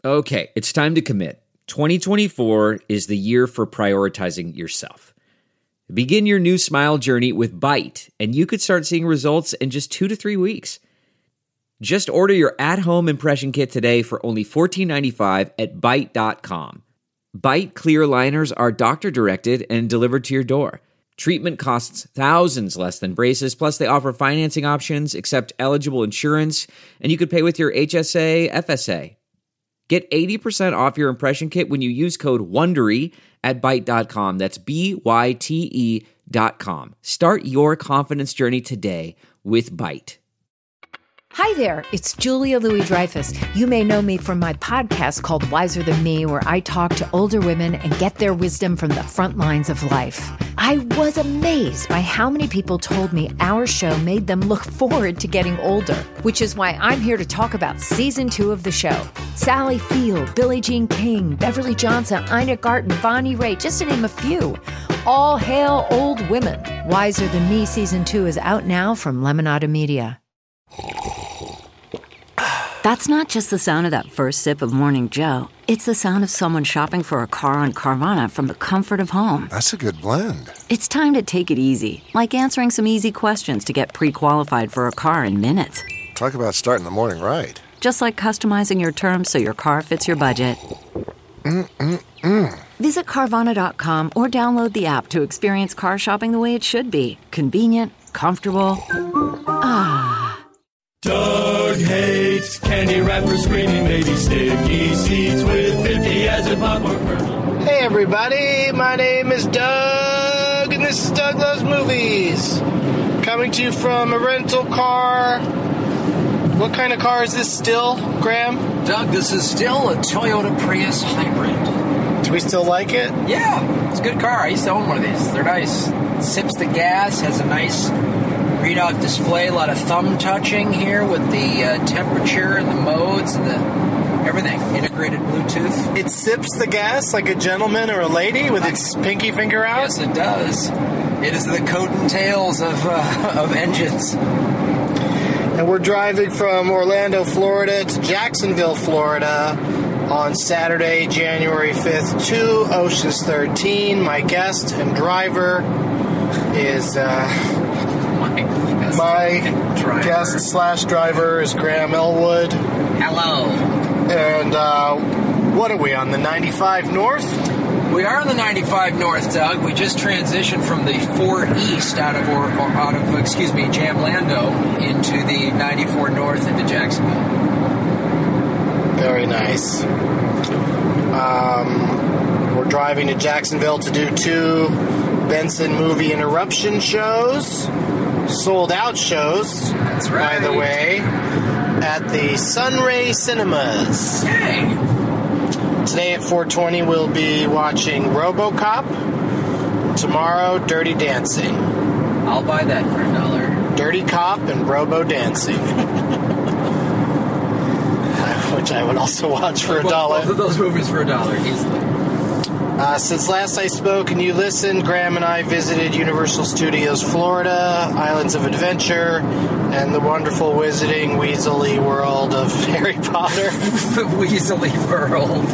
Okay, it's time to commit. 2024 is the year for prioritizing yourself. Begin your new smile journey with Byte, and you could start seeing results in just 2 to 3 weeks. Just order your at-home impression kit today for only $14.95 at Byte.com. Byte clear liners are doctor-directed and delivered to your door. Treatment costs thousands less than braces, plus they offer financing options, accept eligible insurance, and you could pay with your HSA, FSA. Get 80% off your impression kit when you use code WONDERY at Byte.com. That's BYTE.com. Start your confidence journey today with Byte. Hi there, it's Julia Louis-Dreyfus. You may know me from my podcast called Wiser Than Me, where I talk to older women and get their wisdom from the front lines of life. I was amazed by how many people told me our show made them look forward to getting older, which is why I'm here to talk about season 2 of the show. Sally Field, Billie Jean King, Beverly Johnson, Ina Garten, Bonnie Raitt, just to name a few. All hail old women. Wiser Than Me season 2 is out now from Lemonada Media. That's not just the sound of that first sip of Morning Joe. It's the sound of someone shopping for a car on Carvana from the comfort of home. That's a good blend. It's time to take it easy, like answering some easy questions to get pre-qualified for a car in minutes. Talk about starting the morning right. Just like customizing your terms so your car fits your budget. Visit Carvana.com or download the app to experience car shopping the way it should be. Convenient, comfortable. Doug hates candy wrappers, screaming baby sticky seats with 50 as a popcorn kernel. Hey everybody, my name is Doug, and this is Doug Loves Movies. Coming to you from a rental car. What kind of car is this still, Graham? Doug, this is still a Toyota Prius hybrid. Do we still like it? Yeah, it's a good car. I used to own one of these. They're nice. Sips the gas, has a nice readout display, a lot of thumb touching here with the temperature and the modes and the everything. Integrated Bluetooth. It sips the gas like a gentleman or a lady with its pinky finger out? Yes, it does. It is the coat and tails of engines. And we're driving from Orlando, Florida to Jacksonville, Florida on Saturday, January 5th to Ocean's 13. My guest and driver is... My guest/driver is Graham Elwood. Hello. And what are we, on the 95 North? We are on the 95 North, Doug. We just transitioned from the 4 East out of Jamlando into the 94 North into Jacksonville. Very nice. We're driving to Jacksonville to do 2 Benson Movie Interruption shows. Sold out shows, that's right, by the way, at the Sunray Cinemas. Hey! Today at 4:20 we'll be watching RoboCop. Tomorrow, Dirty Dancing. I'll buy that for $1. Dirty Cop and Robo Dancing. Which I would also watch for $1. Both of those movies for $1 easily. Since last I spoke and you listened, Graham and I visited Universal Studios Florida, Islands of Adventure, and the wonderful wizarding Weasley world of Harry Potter. The Weasley world.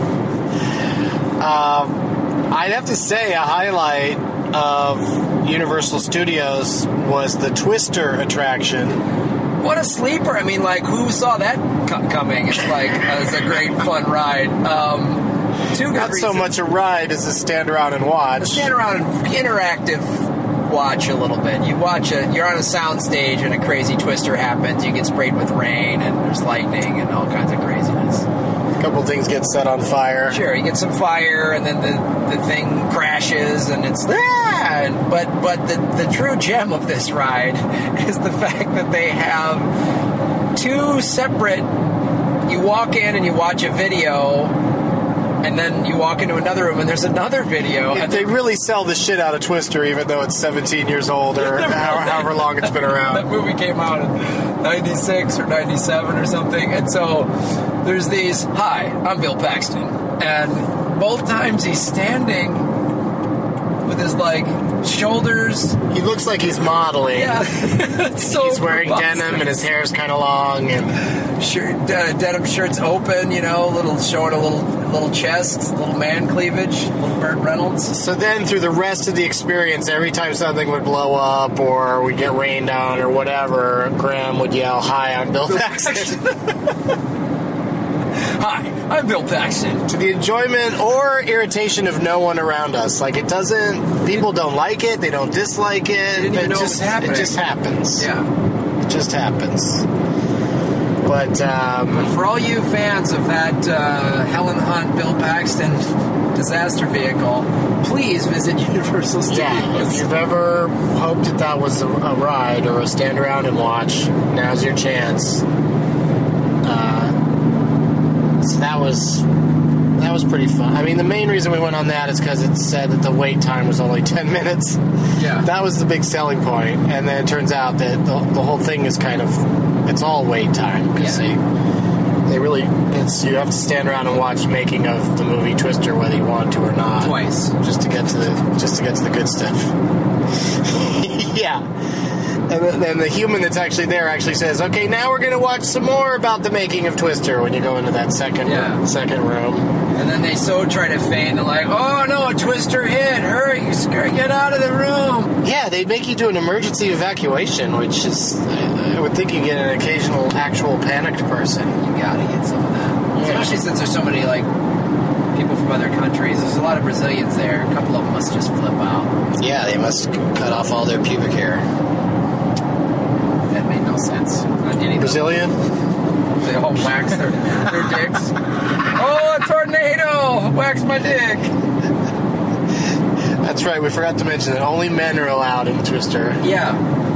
I'd have to say a highlight of Universal Studios was the Twister attraction. What a sleeper. I mean, like, who saw that coming? It's like, it's a great fun ride. Not so much a ride as a stand around and watch. A stand around and interactive watch a little bit. You watch you're on a sound stage and a crazy twister happens. You get sprayed with rain and there's lightning and all kinds of craziness. A couple things get set on fire. Sure, you get some fire and then the thing crashes and it's but the true gem of this ride is the fact that they have 2 separate. You walk in and you watch a video. And then you walk into another room and there's another video. And they really sell the shit out of Twister, even though it's 17 years old or however long it's been around. That movie came out in 96 or 97 or something. And so there's these, hi, I'm Bill Paxton. And both times he's standing with his, like, shoulders. He looks like he's modeling. Yeah. So he's wearing denim and his hair's kind of long. And denim shirts open, showing a little chest, a little man cleavage, a little Burt Reynolds. So then through the rest of the experience, every time something would blow up or we'd get rained on or whatever, Graham would yell, "Hi, I'm Bill Paxton." Hi, I'm Bill Paxton. To the enjoyment or irritation of no one around us. Like, people don't like it, they don't dislike it. Didn't even know it was happening. It just happens. Yeah. It just happens. But for all you fans of that Helen Hunt, Bill Paxton disaster vehicle, please visit Universal Studios. Yeah, if you've ever hoped that was a ride or a stand around and watch, now's your chance. So that was pretty fun. I mean, the main reason we went on that is because it said that the wait time was only 10 minutes. Yeah. That was the big selling point. And then it turns out that the whole thing is it's all wait time. Because they really, you have to stand around and watch making of the movie Twister whether you want to or not. Twice. Just to get to the good stuff. Yeah. And then the human that's actually there actually says, "Okay, now we're going to watch some more about the making of Twister," when you go into that second room. And then they try to feign, they're like, "Oh no, a Twister hit! Hurry, get out of the room!" Yeah, they make you do an emergency evacuation, which is, I would think you get an occasional actual panicked person. You gotta get some of that. Yeah. Especially since there's so many, people from other countries. There's a lot of Brazilians there. A couple of them must just flip out. Yeah, they must cut off all their pubic hair. That made no sense. Brazilian? They all wax their dicks. Oh, a tornado! Wax my dick! That's right, we forgot to mention that only men are allowed in Twister. Yeah.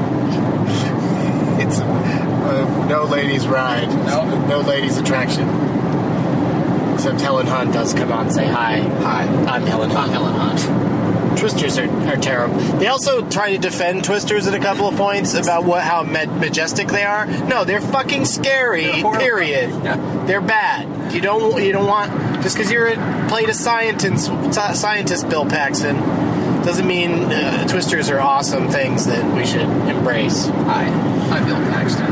It's no ladies' ride. No ladies' attraction. Except Helen Hunt does come on and say, "Hi, I'm Helen Hunt." I'm Helen Hunt. Twisters are terrible. They also try to defend Twisters at a couple of points about how majestic they are. No, they're fucking scary. Period. Yeah. They're bad. You don't want, just because you're played a scientist, Bill Paxton, doesn't mean Twisters are awesome things that we should embrace. Hi, I'm Bill Paxton.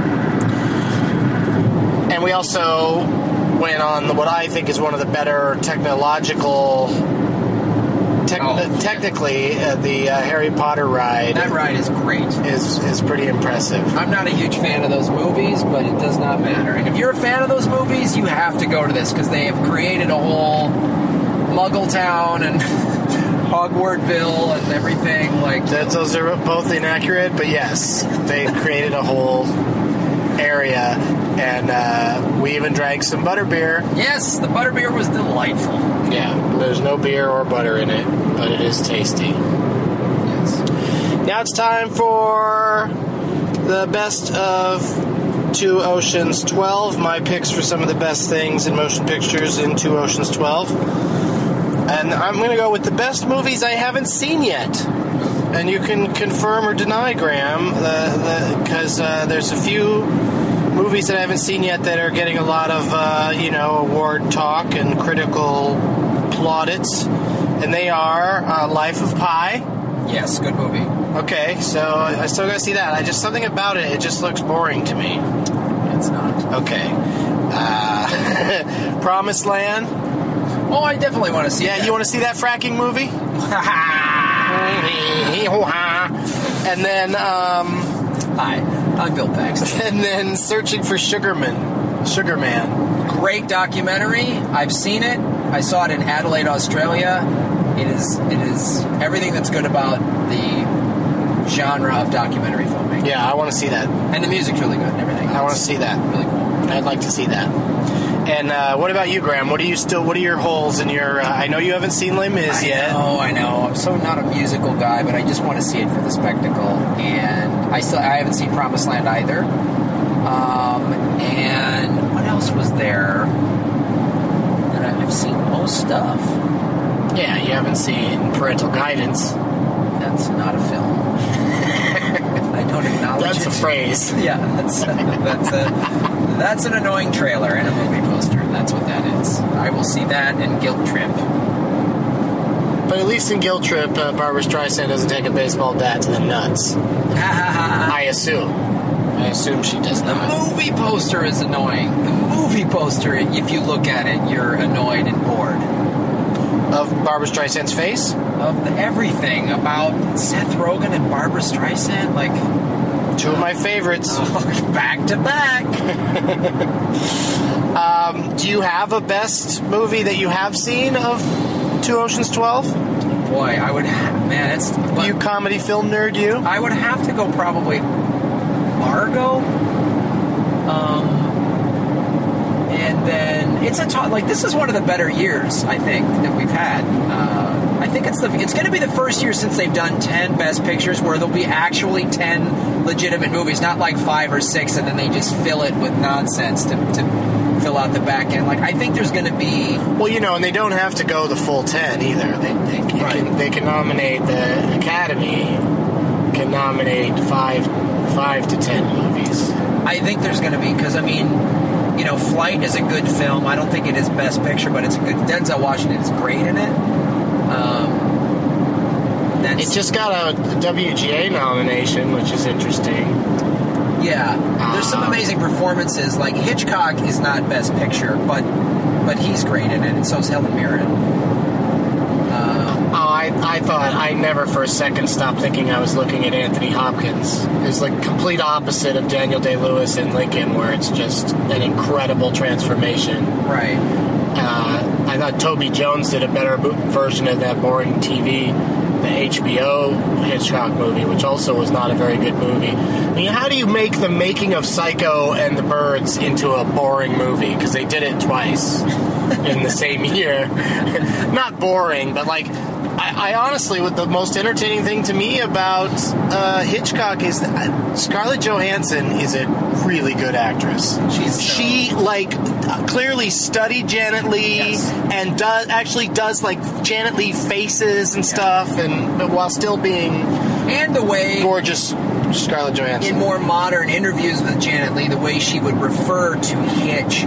And we also went on what I think is one of the better technological. Technically, the Harry Potter ride. That ride is great. Is pretty impressive. I'm not a huge fan of those movies, but it does not matter. And if you're a fan of those movies, you have to go to this because they have created a whole Muggle town and Hogwartsville and everything. Those are both inaccurate, but yes, they created a whole area, and we even drank some butterbeer. Yes, the butterbeer was delightful. Yeah, there's no beer or butter in it, but it is tasty. Yes. Now it's time for the best of Two Oceans 12. My picks for some of the best things in motion pictures in Two Oceans 12. And I'm going to go with the best movies I haven't seen yet. And you can confirm or deny, Graham, because there's a few movies that I haven't seen yet that are getting a lot of, award talk and critical plaudits. And they are Life of Pi. Yes, good movie. Okay, so I still got to see that. Something about it just looks boring to me. It's not. Okay. Promised Land. Oh, I definitely want to see that. Yeah, you want to see that fracking movie? And then, Hi, I'm Bill Paxton. And then Searching for Sugar Man. Great documentary. I've seen it. I saw it in Adelaide, Australia. It is everything that's good about the genre of documentary filmmaking. Yeah, I want to see that. And the music's really good and everything. I want to see that. Really cool. I'd like to see that. And what about you, Graham? What are your holes in your... I know you haven't seen Les Mis yet. I know. I'm so not a musical guy, but I just want to see it for the spectacle. And I haven't seen Promised Land either. And what else was there? And I've seen most stuff. Yeah, you haven't seen Parental Guidance. That's not a film. I don't acknowledge That's it. a phrase. Yeah, that's an annoying trailer and a movie poster. That's what that is. I will see that and Guilt Trip. But at least in Guilt Trip, Barbra Streisand doesn't take a baseball bat to the nuts. I assume. I assume she does The not. movie poster is annoying. The movie poster, if you look at it, you're annoyed and bored. Of Barbara Streisand's face? Of everything about Seth Rogen and Barbara Streisand, like... Two of my favorites. Back to back. Do you have a best movie that you have seen of Two Oceans 12? Boy, I would... Man, it's... But You comedy film nerd, you? I would have to go probably Argo. And then it's like this is one of the better years I think that we've had. I think it's going to be the first year since they've done 10 Best Pictures where there'll be actually 10 legitimate movies, not like 5 or 6, and then they just fill it with nonsense to fill out the back end. Like I think there's going to be. Well, and they don't have to go the full 10 either. They can nominate, the Academy can nominate 5 to 10 movies. I think there's going to be, because Flight is a good film. I don't think it is Best Picture, but it's a good. Denzel Washington is great in it. It just got a WGA nomination, which is interesting. Yeah, there's some amazing performances. Like Hitchcock is not Best Picture, but he's great in it, and so is Helen Mirren. I thought I never for a second stopped thinking I was looking at Anthony Hopkins. It's like complete opposite of Daniel Day-Lewis in Lincoln, where it's just an incredible transformation. Right. I thought Toby Jones did a better version of that boring TV, the HBO Hitchcock movie, which also was not a very good movie. I mean, how do you make The Making of Psycho and The Birds into a boring movie? Because they did it twice in the same year. Not boring, but like... I honestly, what the most entertaining thing to me about Hitchcock is that Scarlett Johansson is a really good actress. She clearly studied Janet Leigh and does like Janet Leigh faces and stuff, but while still being the way gorgeous Scarlett Johansson. In more modern interviews with Janet Leigh, the way she would refer to Hitch.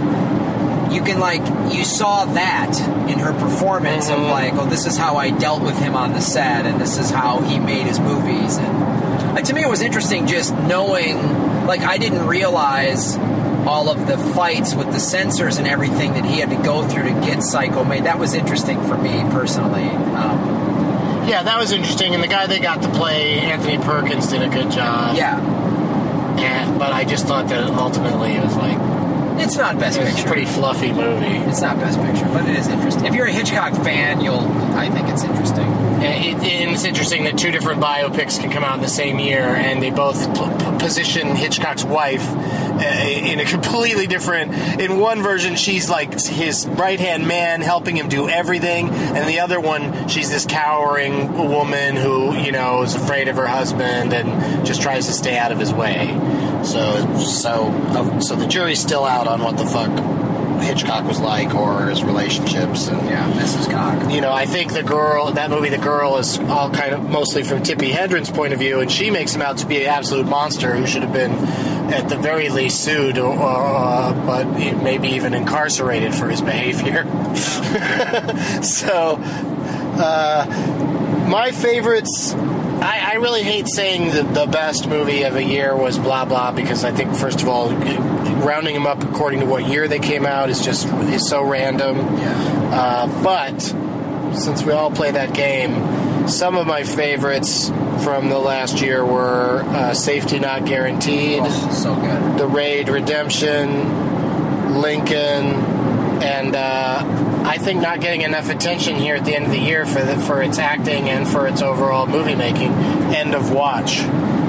You saw that in her performance of this is how I dealt with him on the set, and this is how he made his movies. And to me, it was interesting just knowing, I didn't realize all of the fights with the censors and everything that he had to go through to get Psycho made. That was interesting for me personally. Yeah, that was interesting, and the guy they got to play, Anthony Perkins, did a good job. Yeah. But I just thought that ultimately it was it's not Best Picture. It's a pretty fluffy movie. It's not Best Picture, but it is interesting. If you're a Hitchcock fan, I think it's interesting. And it's interesting that two different biopics can come out in the same year, and they both position Hitchcock's wife in a completely different... In one version, she's like his right-hand man helping him do everything, and the other one, she's this cowering woman who, is afraid of her husband and just tries to stay out of his way. So the jury's still out on what the fuck Hitchcock was like, or his relationships. And Mrs. Cock. I think The Girl is all kind of mostly from Tippi Hedren's point of view, and she makes him out to be an absolute monster who should have been at the very least sued, but maybe even incarcerated for his behavior. So, my favorites... I really hate saying the best movie of a year was blah blah, because I think, first of all, rounding them up according to what year they came out is so random. Yeah. But since we all play that game, some of my favorites from the last year were Safety Not Guaranteed, so good, The Raid Redemption, Lincoln, and I think not getting enough attention here at the end of the year for its acting and for its overall movie making, End of Watch.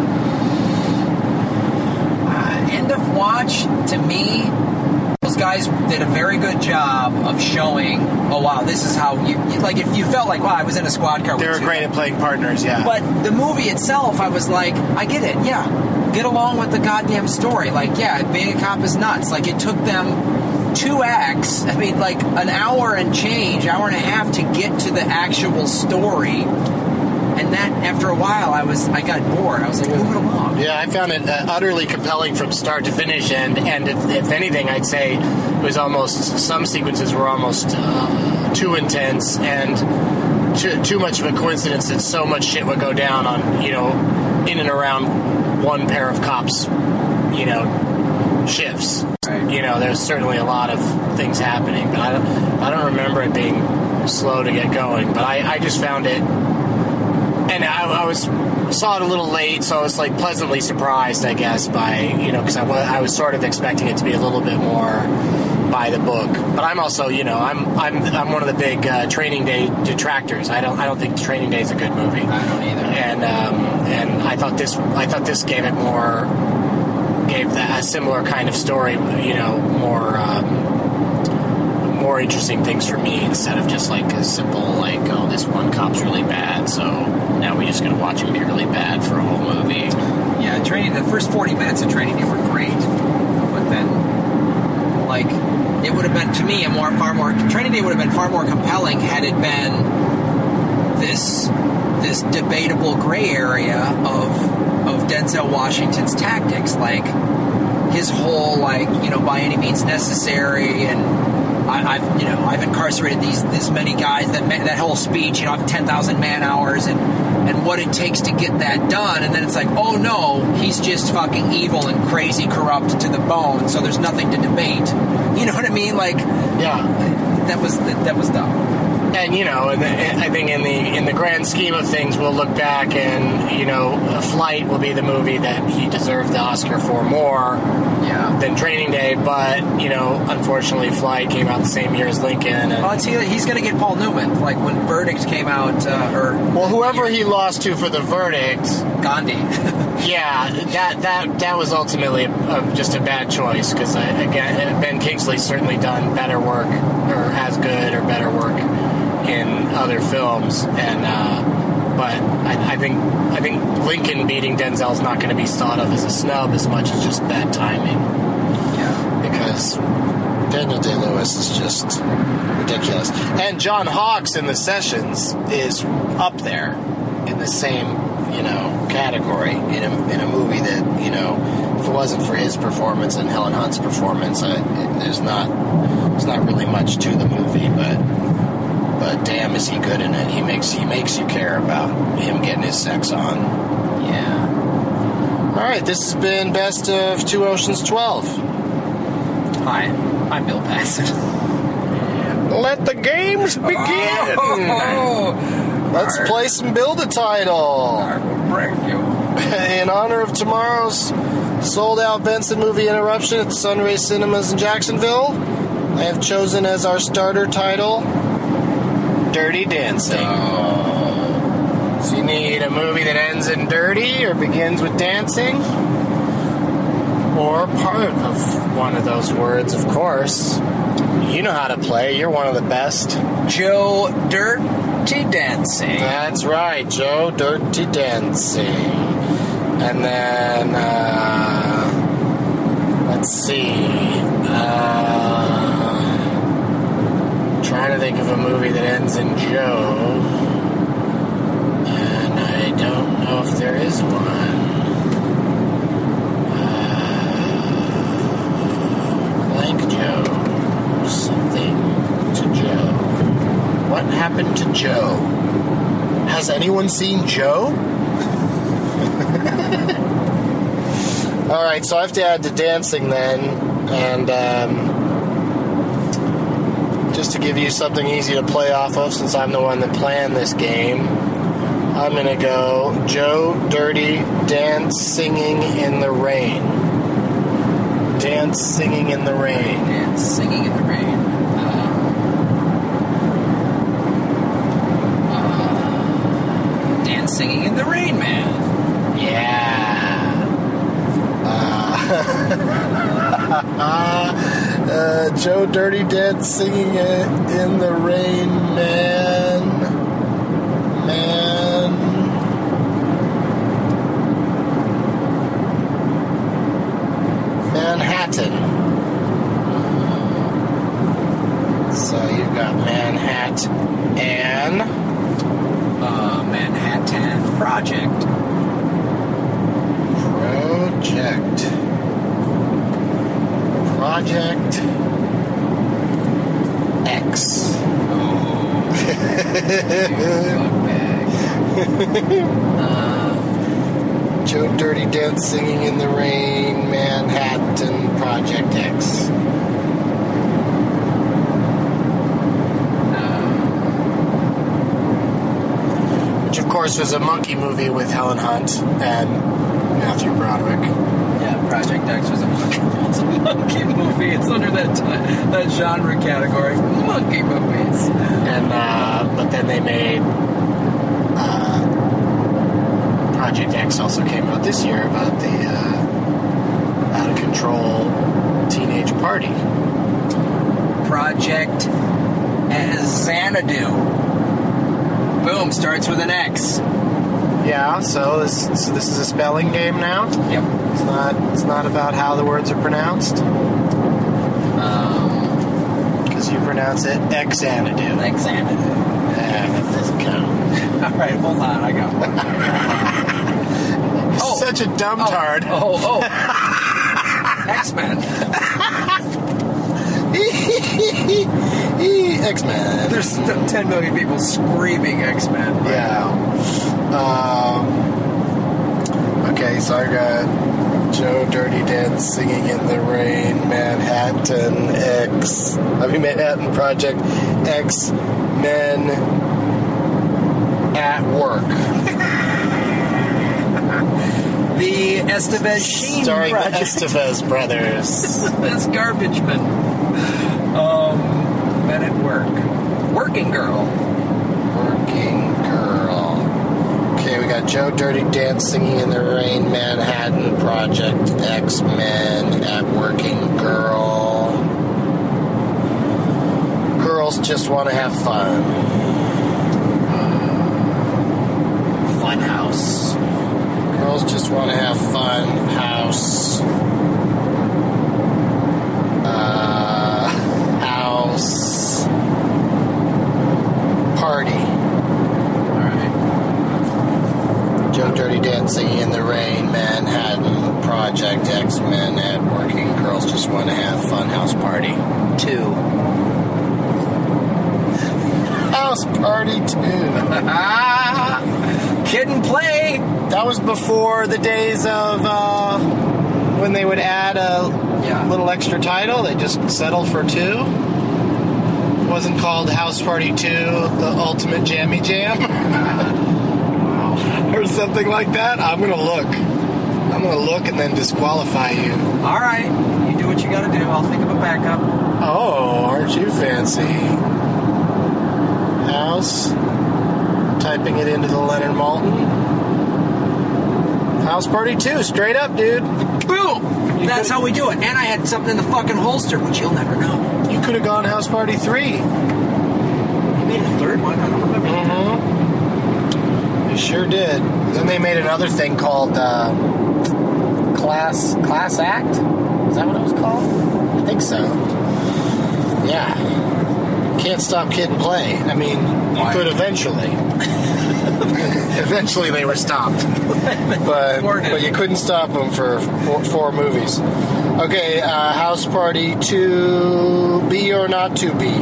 End of Watch, to me, those guys did a very good job of showing, oh wow, this is how if you felt like, wow, I was in a squad car with They were great at playing partners, yeah. But the movie itself, I was like, I get it, yeah. Get along with the goddamn story. Being a cop is nuts. It took them 2 acts, an hour and a half to get to the actual story. And that, after a while, I got bored. I was like, move it along. Yeah, I found it utterly compelling from start to finish, and if anything, I'd say it was some sequences were almost too intense and too much of a coincidence that so much shit would go down on, in and around one pair of cops shifts. Right. There's certainly a lot of things happening, but I don't remember it being slow to get going. But I just found it, and I saw it a little late, so I was like pleasantly surprised, I guess, by because I was sort of expecting it to be a little bit more by the book. But I'm also I'm one of the big Training Day detractors. I don't think Training Day is a good movie. I don't either. And I thought this gave a similar kind of story, more interesting things for me instead of just like a simple like, oh, this one cop's really bad, so now we just gonna watch him be really bad for a whole movie. Yeah, the first 40 minutes of Training Day were great, but then like it would have been to me Training Day would have been far more compelling had it been this debatable gray area of Denzel Washington's tactics, like his whole by any means necessary, and I've incarcerated this many guys, that whole speech, I've 10,000 man hours and what it takes to get that done, and then it's like, oh no, he's just fucking evil and crazy, corrupt to the bone, so there's nothing to debate. You know what I mean? Like, yeah, that was dumb. And I think in the grand scheme of things, we'll look back and Flight will be the movie that he deserved the Oscar for more than Training Day. But unfortunately, Flight came out the same year as Lincoln. And, he's going to get Paul Newman. Like when Verdict came out, whoever he lost to for the Verdict, Gandhi. Yeah, that was ultimately just a bad choice because again, Ben Kingsley's certainly done better work, or as good or better work in other films, and but I think Lincoln beating Denzel's not going to be thought of as a snub as much as just bad timing. Yeah, because Daniel Day-Lewis is just ridiculous, and John Hawkes in The Sessions is up there in the same category in a movie that if it wasn't for his performance and Helen Hunt's performance, there's not really much to the movie, but damn, is he good in it. He makes you care about him getting his sex on. Yeah. All right, this has been Best of Two Oceans 12. Hi, I'm Bill Paxton. Let the games begin. Let's play some Build-A-Title. I will break you. In honor of tomorrow's sold-out Benson movie interruption at the Sunray Cinemas in Jacksonville, I have chosen as our starter title, Dirty Dancing. So you need a movie that ends in dirty or begins with dancing, or part of one of those words, of course. You know how to play. You're one of the best. Joe Dirty Dancing. That's right, Joe Dirty Dancing. And then, let's see. Trying to think of a movie that ends in Joe. And I don't know if there is one. Blank Joe. Something to Joe. What happened to Joe? Has anyone seen Joe? All right, so I have to add the dancing then, and just to give you something easy to play off of, since I'm the one that planned this game, I'm going to go Joe Dirty Dance Singing in the Rain. Dance Singing in the Rain. Dance Singing in the Rain. Dance Singing in the Rain Man. Yeah. Joe Dirty Dance Singing in the Rain Man. Manhattan. So you've got Manhattan. Manhattan Project. Project X. Joe Dirty Dent, Singing in the Rain, Manhattan Project X. Which, of course, was a monkey movie with Helen Hunt and Matthew Broderick. Yeah, Project X was a monkey movie. It's under that genre category. Monkey movies. And, but then they made, Project X also came out this year about the, out of control teenage party. Project Xanadu. Boom, starts with an X. Yeah, so this is a spelling game now? Yep. It's not about how the words are pronounced? Because you pronounce it Xanadu. Xanadu. That doesn't count. All right, hold on, I got one. Such a dumb tard. X-Men. X-Men. There's 10 million people screaming X-Men. Right now. Okay, so I got Joe Dirty Dent, Singing in the Rain, Manhattan Project X, Men at Work. The Estevez Sheen Starring the Project. Estevez brothers. That's Garbage Men. Men at Work. Working Girl. Okay, we got Joe Dirty Dent, Singing in the Rain, Manhattan Project X, Men at Working Girl. Girls just want to have fun. Funhouse. Girls just want to have fun. House. House. Party. Alright. Joe Dirty Dent, Singing in the Rain, Manhattan Project X, Men at Working Girls just want to have fun. House Party. 2. House Party 2. Kid and Play. That was before the days of when they would add a little extra title. They just settled for 2. It wasn't called House Party 2, The Ultimate Jammy Jam. Or something like that. I'm going to look and then disqualify you. All right. You do what you got to do. I'll think of a backup. Oh, aren't you fancy? House. Typing it into the Leonard Maltin. House Party 2, straight up, dude. Boom! That's how we do it. And I had something in the fucking holster, which you'll never know. You could have gone House Party 3. You made a third one? I don't remember. You sure did. Then they made another thing called Class Act? Is that what it was called? I think so. Yeah. Can't stop Kid and Play. I mean, you could eventually. Eventually they were stopped. But you couldn't stop them for 4 movies. Okay, House Party 2, Be or Not to Be.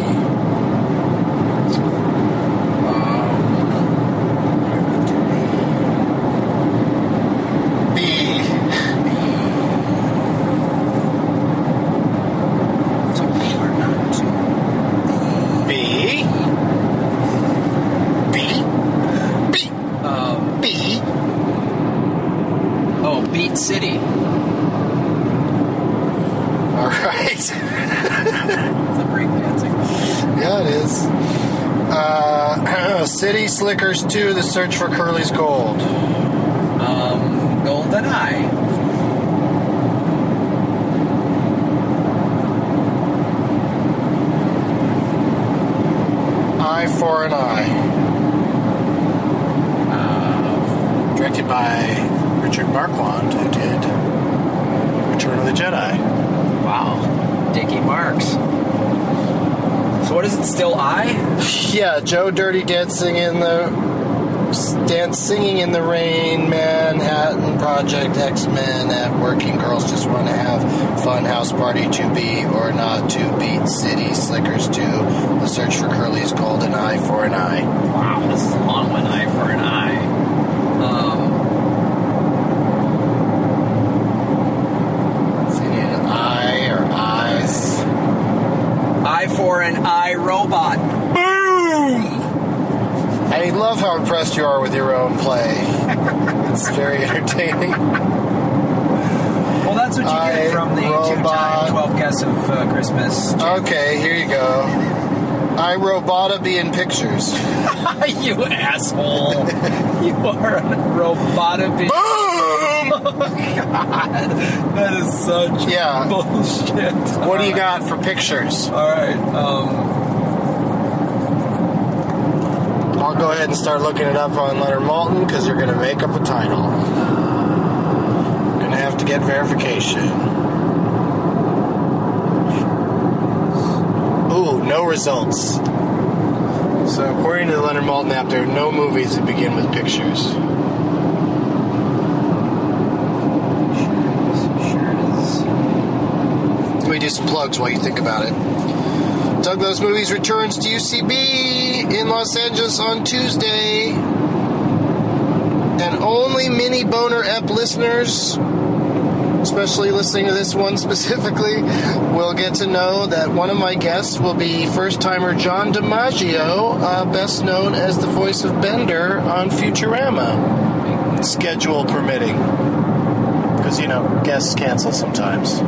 City. All right. It's a breakdancing. Yeah, it is. City Slickers 2, The Search for Curly's Gold. Golden Eye. Eye for an Eye. Directed by Richard Marquand, who did Return of the Jedi. Wow. Dickie Marks. So what is it, still I? Yeah, Joe Dirty Dancing in the Rain, Manhattan Project X-Men at Working Girls Just Want to Have Fun, House Party 2, Be or Not to Beat, City Slickers 2, The Search for Curly's Gold, and Eye for an Eye. Wow, this is a long one, Eye for an Eye. I love how impressed you are with your own play. It's very entertaining. Well, that's what you get from the two-time 12 Guests of Christmas. Okay, here you go. I Robota be in pictures. You asshole. You are a Robota be. Boom! Oh, God. That is such bullshit. What do you got for pictures? All right. I'll go ahead and start looking it up on Leonard Maltin because you're going to make up a title. You're going to have to get verification. Ooh, no results. So according to the Leonard Maltin app, there are no movies that begin with pictures. Sure is. Let me do some plugs while you think about it. Doug Loves Movies returns to UCB in Los Angeles on Tuesday. And only Mini Boner Ep listeners, especially listening to this one specifically, will get to know that one of my guests will be first-timer John DiMaggio, best known as the voice of Bender on Futurama. Schedule permitting. Because, guests cancel sometimes.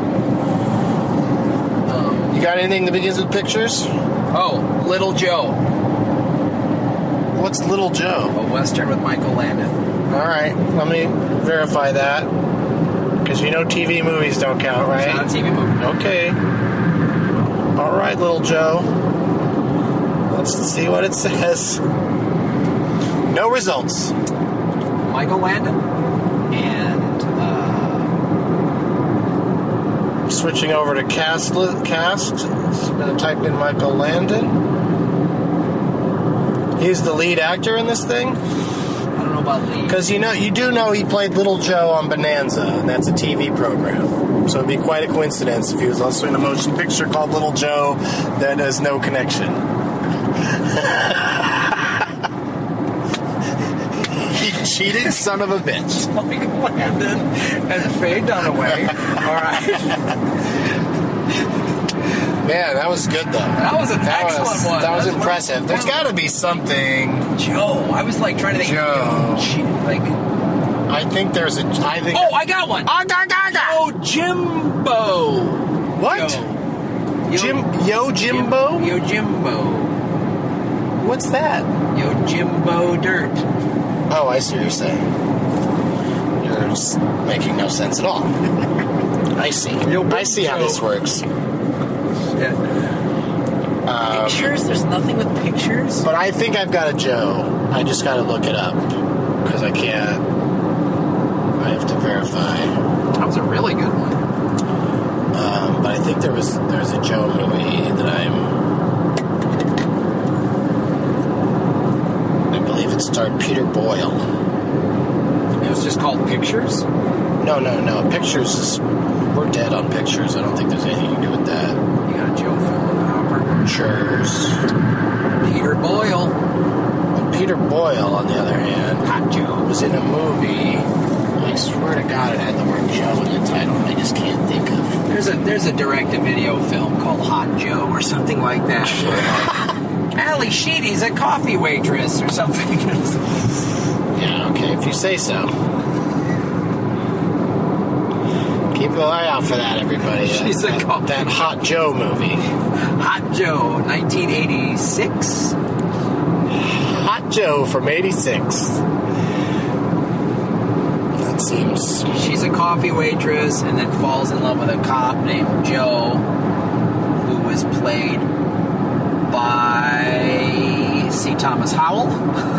You got anything that begins with pictures? Oh, Little Joe. What's Little Joe? A Western with Michael Landon. All right, let me verify that. Because TV movies don't count, right? It's not a TV movie. Okay. All right, Little Joe. Let's see what it says. No results. Michael Landon. And switching over to cast. I'm going to type in Michael Landon. He's the lead actor in this thing? I don't know about lead. Because you do know he played Little Joe on Bonanza, and that's a TV program. So it'd be quite a coincidence if he was also in a motion picture called Little Joe that has no connection. You cheating son of a bitch. Michael Landon and Faye Dunaway. All right. Man, that was good, though. That was an excellent one. That was impressive. There's got to be something. Joe. I was trying to think. Joe. I think there's a. Oh, I got one. Oh, Jimbo. What? Yo Jimbo? Yo Jimbo. What's that? Yo Jimbo Dirt. Oh, I see what you're saying. You're making no sense at all. I see. I see how this works. Yeah. Pictures? There's nothing with pictures? But I think I've got a Joe. I just got to look it up. Because I can't. I have to verify. That was a really good one. But I think there's a Joe movie that I believe it starred Peter Boyle. It was just called Pictures? No. Pictures is... We're dead on Pictures. I don't think there's anything you can do with that. You got a Joe film with Hopper? Pictures. Peter Boyle. Well, Peter Boyle, on the other hand, Hot Joe, was in a movie. I swear to God it had the word Joe in the title. I just can't think of. There's a direct-to-video film called Hot Joe or something like that. Ali Sheedy's a coffee waitress or something. Yeah, okay, if you say so. Keep an eye out for that, everybody. She's that Hot Joe movie. Hot Joe, 1986. Hot Joe from 86. That seems... She's a coffee waitress and then falls in love with a cop named Joe, who was played by C. Thomas Howell.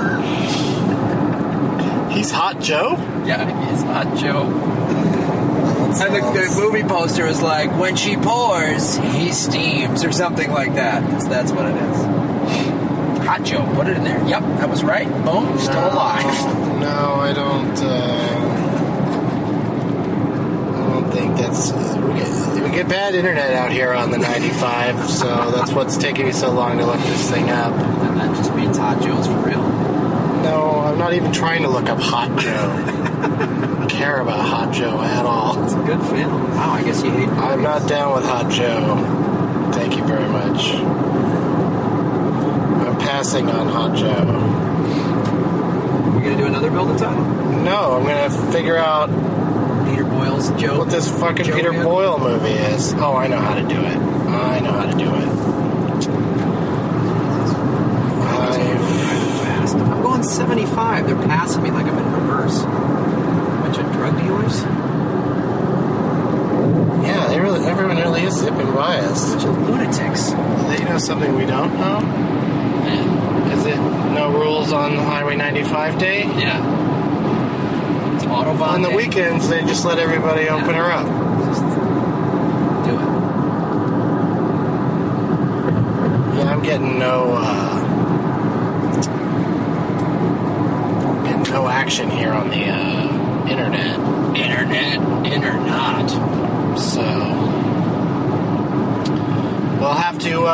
He's Hot Joe? Yeah, he's Hot Joe. And the movie poster is like, when she pours, he steams, or something like that. That's what it is. Hot Joe, put it in there. Yep, that was right. Boom, still alive. No, I don't think that's... we get bad internet out here on the 95, so that's what's taking me so long to look this thing up. And that just means Hot Joe's for real. No, I'm not even trying to look up Hot Joe. I don't care about Hot Joe at all. It's a good film. Wow, I guess you hate movies. I'm not down with Hot Joe. Thank you very much. I'm passing on Hot Joe. You're going to do another build-a-ton? No, I'm going to figure out Peter Boyle's Joe. what this fucking Joe Peter vehicle? Boyle movie is. Oh, I know how to do it. I know how to do it. Fast. I'm going 75. They're passing me like I'm in reverse. Bunch of drug dealers. Yeah, everyone really is zipping by us. Bunch of lunatics. They know something we don't know? Is it no rules on Highway 95 day? Yeah. It's Autobahn On the day. weekends, they just let everybody open her up. Just do it. Yeah, I'm getting no action here on the internet. Internet. So we'll have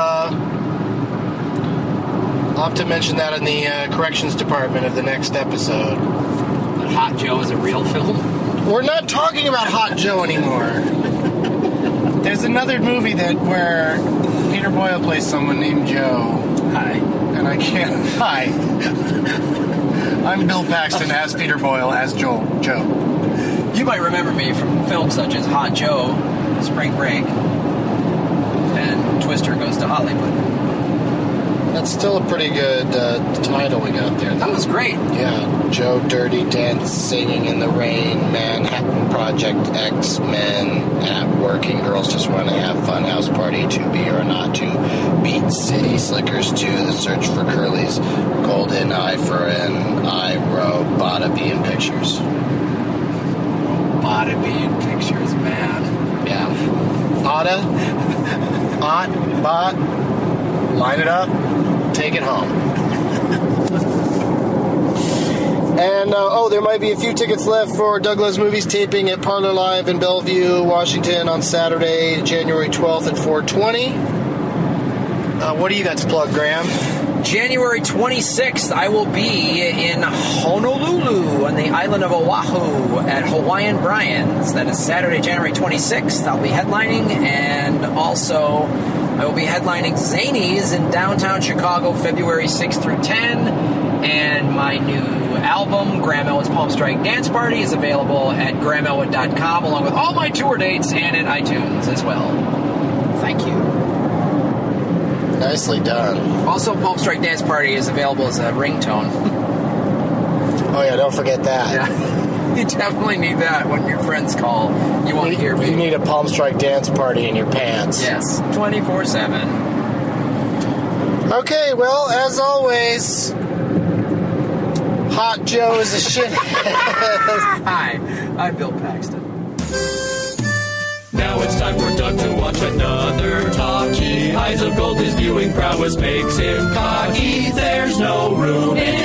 to mention that in the corrections department of the next episode. But Hot Joe is a real film. We're not talking about Hot Joe anymore. There's another movie where Peter Boyle plays someone named Joe. Hi. And I can't. Hi. I'm Bill Paxton as Peter Boyle as Joe. You might remember me from films such as Hot Joe, Spring Break, and Twister Goes to Hollywood. That's still a pretty good title we got there. That was great. Yeah, Joe Dirty Dance, Singing in the Rain, Manhattan Project, X-Men, At Working Girls Just Want to Have Fun, House Party, To Be or Not To, Beat City Slickers 2, The Search for Curly's, Golden Eye for an Eye, Bada Be in Pictures. Bada Be in Pictures, man. Yeah. Otta, Bot, line it up, take it home. And, there might be a few tickets left for Douglas Movies taping at Parlor Live in Bellevue, Washington on Saturday, January 12th at 4:20. What do you got to plug, Graham? January 26th, I will be in Honolulu on the island of Oahu at Hawaiian Brian's. That is Saturday, January 26th. I'll be headlining, and also I will be headlining Zanies in downtown Chicago, February 6th through 10. And my new album, Graham Elwood's Palm Strike Dance Party, is available at grahamelwood.com, along with all my tour dates, and at iTunes as well. Thank you. Nicely done. Also, Palm Strike Dance Party is available as a ringtone. Oh, yeah, don't forget that. Yeah. You definitely need that when your friends call. You want to hear me. You need a Palm Strike Dance Party in your pants. Yes, 24/7. Okay, well, as always, Hot Joe is a shithead. Hi, I'm Bill Paxton. Now it's time for Doug to watch another talkie. Eyes of gold, his viewing prowess makes him cocky. There's no room in